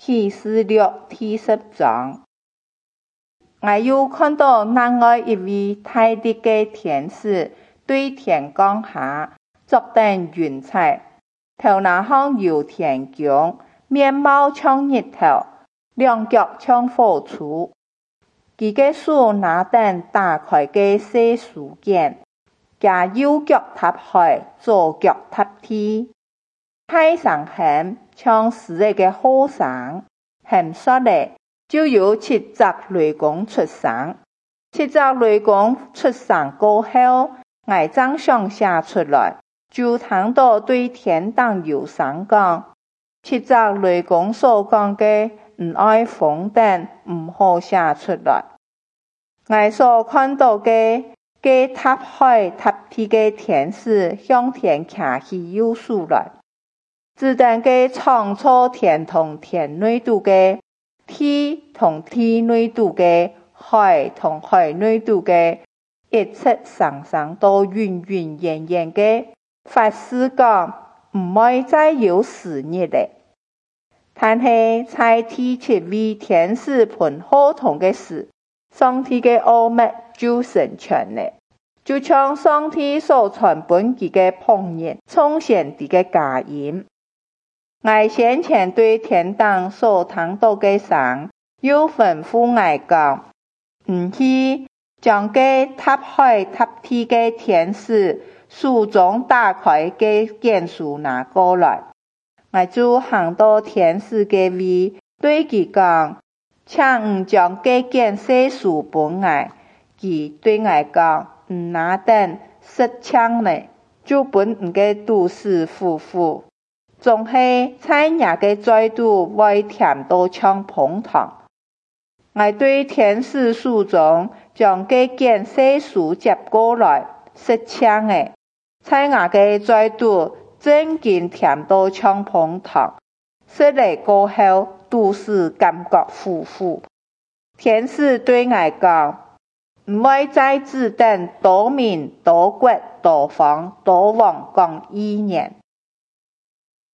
啟示錄第10章。我又看到另外一位大力的天使對天降下，坐等雲彩，頭那像有天弓，面貌像日頭，兩腳像火柱。他的手拿等打開的細書卷，加右腳踏海，左腳踏地。太上很像死日的火山，很說嘞，就有7隻雷公出生。7隻雷公出生過後，我正想寫出來，就聽到對天堂有聲講：7隻雷公所講的，唔愛封等，唔好寫出來。我所看到的踏海踏地的天使向天騎去又數來，只等嘅創造天同天內度嘅，地同地內度嘅，海同海內度嘅，一切生生都永永遠遠嘅，發誓講唔會再有死日咧。但係在第7位天使噴火筒嘅時，上帝嘅奧秘就成全了，就像上帝所傳本佢嘅僕人從前啲嘅佳音。我先前對天堂所聽到嘅聲，又吩咐我講：唔去將嘅踏海踏地嘅天使手中打開嘅卷書拿過來。我就行到天使嘅位，對佢講：請唔將嘅卷細書本我。佢對我講：唔拿等實槍呢，就本唔嘅都市夫婦。總係在nhà嘅再度會甜到像捧糖。我對天使手中將嘅卷細書接過來，實槍嘅，在nhà嘅再度真見甜到像捧糖。食嚟過後，都是感覺苦苦。天使對我講：唔會再只等多民多國多方多王講1年。